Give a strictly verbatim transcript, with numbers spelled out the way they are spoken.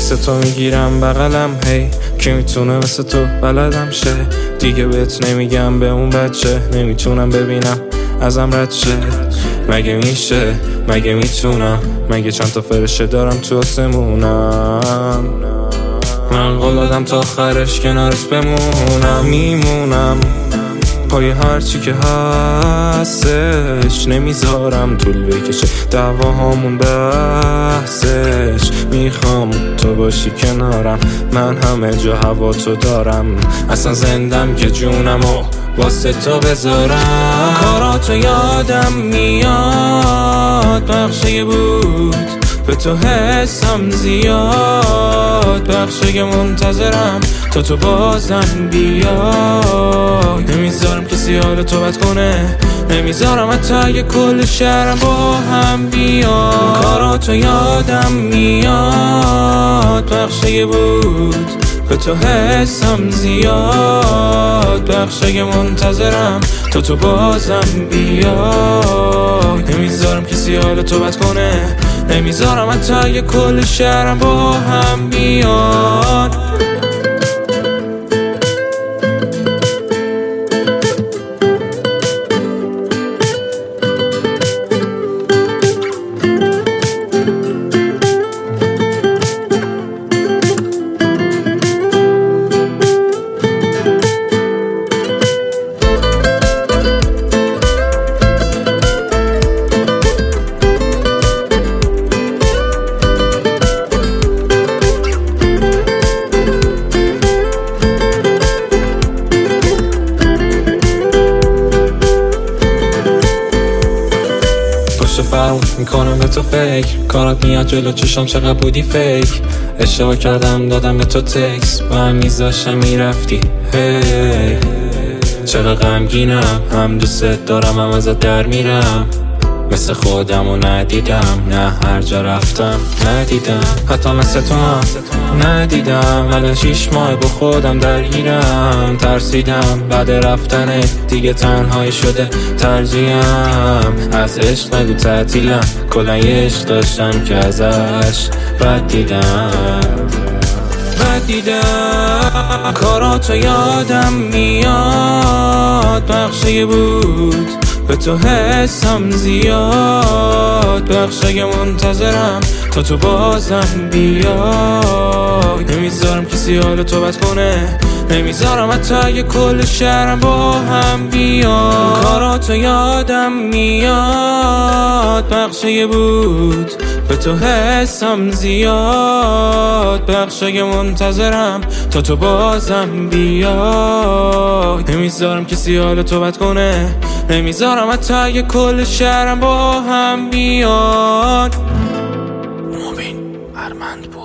مثل تو میگیرم بغلم، هی کی میتونه مثل تو بلدم شه. دیگه بهت نمیگم به اون بچه، نمیتونم ببینم ازم رد شه. مگه میشه، مگه میتونم، مگه چند تا فرشه دارم تو آسمونم. من قول دادم تا آخرش کنارت بمونم. میمونم پای هرچی که هستش، نمیذارم طول بکشه دعواهامون بحثش. میخوام تو باشی کنارم، من همه جا هوا تو دارم. اصلا زندم که جونمو واسه تو بذارم. کاراتو یادم میاد، بخشی بود به تو حسم زیاد. بخشی منتظرم تا تو بازم بیای. نمیذارم کسی حال تو بد کنه، نمیذارم حتی یه کل شهرم با هم بیاد. کاراتو یادم میاد، بخشی بود به تو حسم زیاد. بخشی منتظرم تا تو بازم بیای. نمیذارم کسی حال تو بد کنه، نمیذارم حتی یه کل شهرم با هم بیاد. فرق میکنم به تو فکر، کارات میاد جلو چشام چقدر بودی فیک. اشتباه کردم دادم به تو تکس، با هم میذاشم میرفتی. هی چقدر غمگینم، هم دوست دارم هم ازت در میرم. مثل خودمو ندیدم، نه هر جا رفتم ندیدم. حتی مثل تو هم ندیدم. الان شیش ماه با خودم درگیرم. ترسیدم بعد رفتنه دیگه تنهایی شده ترجیحم. از عشق نگو تعطیلم، کلا یه عشق داشتم که ازش بد دیدم بد دیدم. کاراتو یادم میاد، بخشی بود به تو حسم زیاد. بخشی منتظرم تا تو بازم بیای. نمیذارم کسی حال تو بد کنه، نمیذارم حتی یه کل شهرم با هم بیاد. کاراتو یادم میاد، بخشی بود به تو حسم زیاد. بخشی منتظرم تا تو بازم بیای. نمیذارم کسی حال تو بد کنه، نمیذارم حتی یه کل شهرم با هم بیاد. مبین ارمند